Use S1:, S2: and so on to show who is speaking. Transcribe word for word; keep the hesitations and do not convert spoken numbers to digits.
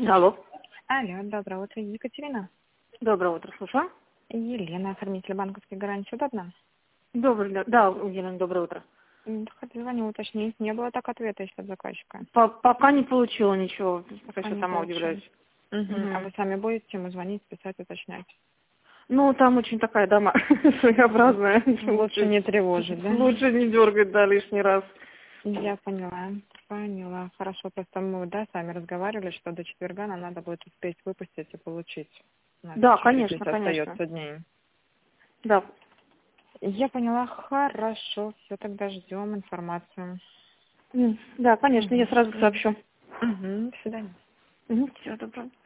S1: Алло.
S2: Алло, доброе утро, Екатерина.
S1: Доброе утро, слушаю.
S2: Елена, оформитель банковской гарантии, удобно?
S1: Доброе, да, да, Елена, доброе утро.
S2: М, Хотела звоню уточнить, не было так ответа еще от заказчика.
S1: По- пока не получила ничего, пока
S2: Пока
S1: еще
S2: не
S1: сама
S2: получила.
S1: удивляюсь.
S2: Мгм. А
S1: Мгм.
S2: вы сами будете ему звонить, писать, уточнять?
S1: Ну, там очень такая дома своеобразная.
S2: Лучше не тревожить, да?
S1: Лучше не дергать, да, лишний раз.
S2: Я поняла, поняла. Хорошо, просто мы, да, сами разговаривали, что до четверга нам надо будет успеть выпустить и получить. У нас
S1: Да,
S2: чуть-чуть
S1: конечно,
S2: здесь
S1: конечно.
S2: остается дней.
S1: Да.
S2: Я поняла, хорошо, все, тогда ждем информацию.
S1: М, Да, конечно, я
S2: Угу.
S1: сразу сообщу.
S2: Угу. До свидания.
S1: Всего доброго.